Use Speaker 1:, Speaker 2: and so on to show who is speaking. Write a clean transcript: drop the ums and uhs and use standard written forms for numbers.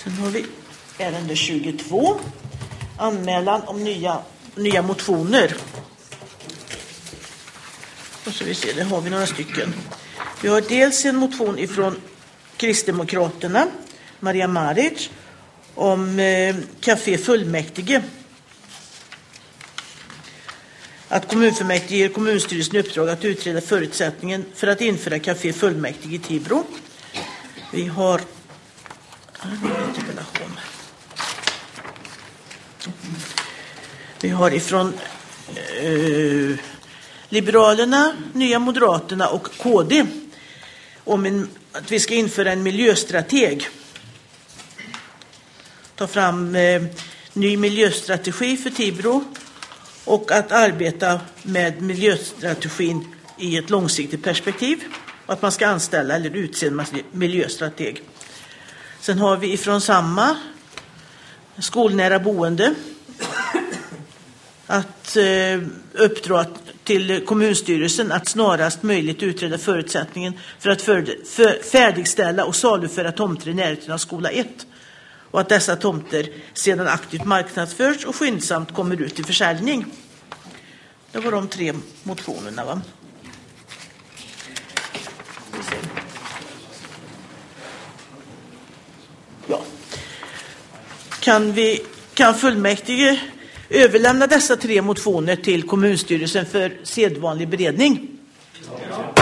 Speaker 1: Sen har vi ärende 22. Anmälan om nya motioner. Och så vi ser, det har vi några stycken. Vi har dels en motion ifrån Kristdemokraterna, Maria Maric, om Café Fullmäktige. Att kommunfullmäktige ger kommunstyrelsen uppdrag att utreda förutsättningen för att införa Café Fullmäktige i Tibro. Vi har en interpellation. Vi har ifrån Liberalerna, Nya Moderaterna och KD om att vi ska införa en miljöstrateg. Ta fram ny miljöstrategi för Tibro och att arbeta med miljöstrategin i ett långsiktigt perspektiv. Och att man ska anställa eller utse en miljöstrateg. Sen har vi ifrån samma skolnära boende att uppdra till kommunstyrelsen att snarast möjligt utreda förutsättningen för att färdigställa och saluföra tomter i närheten av skola 1. Och att dessa tomter sedan aktivt marknadsförs och skyndsamt kommer ut i försäljning. Det var de 3 motionerna, va? Ja. Kan fullmäktige överlämna dessa 3 motioner till kommunstyrelsen för sedvanlig beredning? Ja.